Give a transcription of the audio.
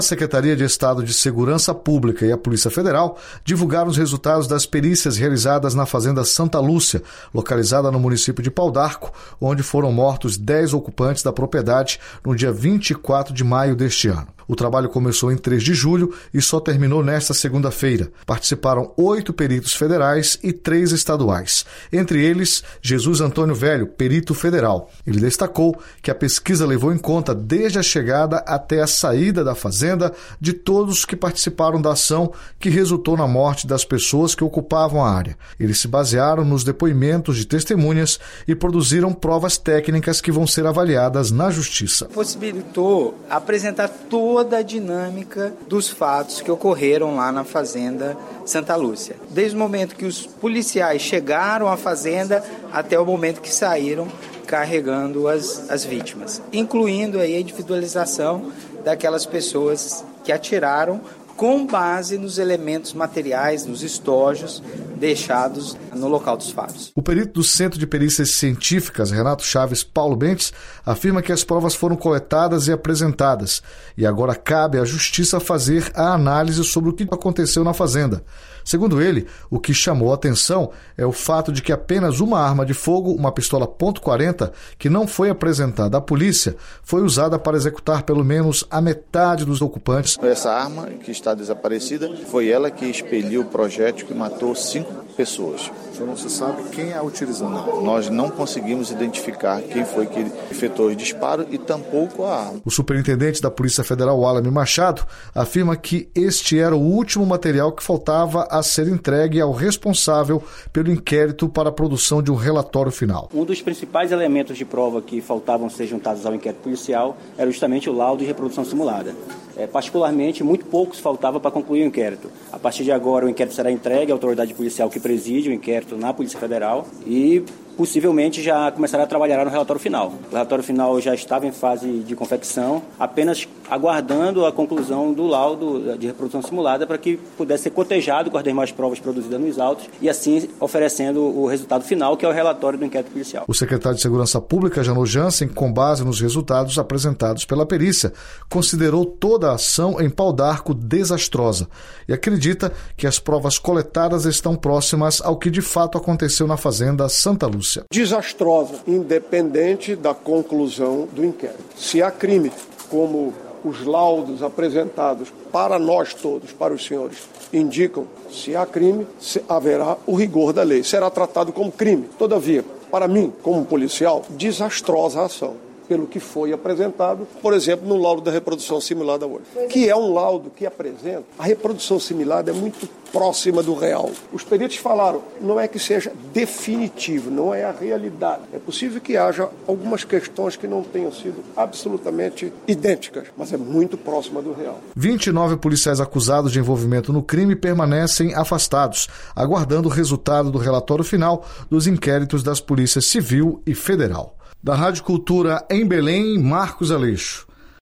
A Secretaria de Estado de Segurança Pública e a Polícia Federal divulgaram os resultados das perícias realizadas na Fazenda Santa Lúcia, localizada no município de Pau d'Arco, onde foram mortos 10 ocupantes da propriedade no dia 24 de maio deste ano. O trabalho começou em 3 de julho e só terminou nesta segunda-feira. Participaram 8 peritos federais e 3 estaduais. Entre eles, Jesus Antônio Velho, perito federal. Ele destacou que a pesquisa levou em conta desde a chegada até a saída da fazenda de todos que participaram da ação que resultou na morte das pessoas que ocupavam a área. Eles se basearam nos depoimentos de testemunhas e produziram provas técnicas que vão ser avaliadas na Justiça. Possibilitou apresentar toda a dinâmica dos fatos que ocorreram lá na Fazenda Santa Lúcia. Desde o momento que os policiais chegaram à fazenda até o momento que saíram carregando as vítimas, incluindo aí a individualização daquelas pessoas que atiraram com base nos elementos materiais, nos estojos deixados no local dos fatos. O perito do Centro de Perícias Científicas, Renato Chaves Paulo Bentes, afirma que as provas foram coletadas e apresentadas e agora cabe à Justiça fazer a análise sobre o que aconteceu na fazenda. Segundo ele, o que chamou a atenção é o fato de que apenas uma arma de fogo, uma pistola .40, que não foi apresentada à polícia, foi usada para executar pelo menos a metade dos ocupantes. Essa arma que está desaparecida foi ela que expeliu o projétil que matou 5 pessoas. O senhor não se sabe quem a utilizou? Não, nós não conseguimos identificar quem foi que efetuou os disparos e tampouco a arma. O superintendente da Polícia Federal, Alame Machado, afirma que este era o último material que faltava a ser entregue ao responsável pelo inquérito para a produção de um relatório final. Um dos principais elementos de prova que faltavam ser juntados ao inquérito policial era justamente o laudo de reprodução simulada. Particularmente, muito poucos faltava para concluir o inquérito. A partir de agora, o inquérito será entregue à autoridade policial que preside o inquérito na Polícia Federal e possivelmente já começará a trabalhar no relatório final. O relatório final já estava em fase de confecção, apenas aguardando a conclusão do laudo de reprodução simulada para que pudesse ser cotejado com as demais provas produzidas nos autos e assim oferecendo o resultado final, que é o relatório do inquérito policial. O secretário de Segurança Pública, Janot Jansen, com base nos resultados apresentados pela perícia, considerou toda a ação em Pau d'Arco desastrosa e acredita que as provas coletadas estão próximas ao que de fato aconteceu na Fazenda Santa Lúcia. Desastrosa, independente da conclusão do inquérito. Se há crime, como os laudos apresentados para nós todos, para os senhores, indicam, se há crime, haverá o rigor da lei. Será tratado como crime. Todavia, para mim, como policial, desastrosa a ação, pelo que foi apresentado, por exemplo, no laudo da reprodução simulada hoje, que é um laudo que apresenta, a reprodução simulada é muito próxima do real. Os peritos falaram, não é que seja definitivo, não é a realidade. É possível que haja algumas questões que não tenham sido absolutamente idênticas, mas é muito próxima do real. 29 policiais acusados de envolvimento no crime permanecem afastados, aguardando o resultado do relatório final dos inquéritos das polícias civil e federal. Da Rádio Cultura em Belém, Marcos Aleixo.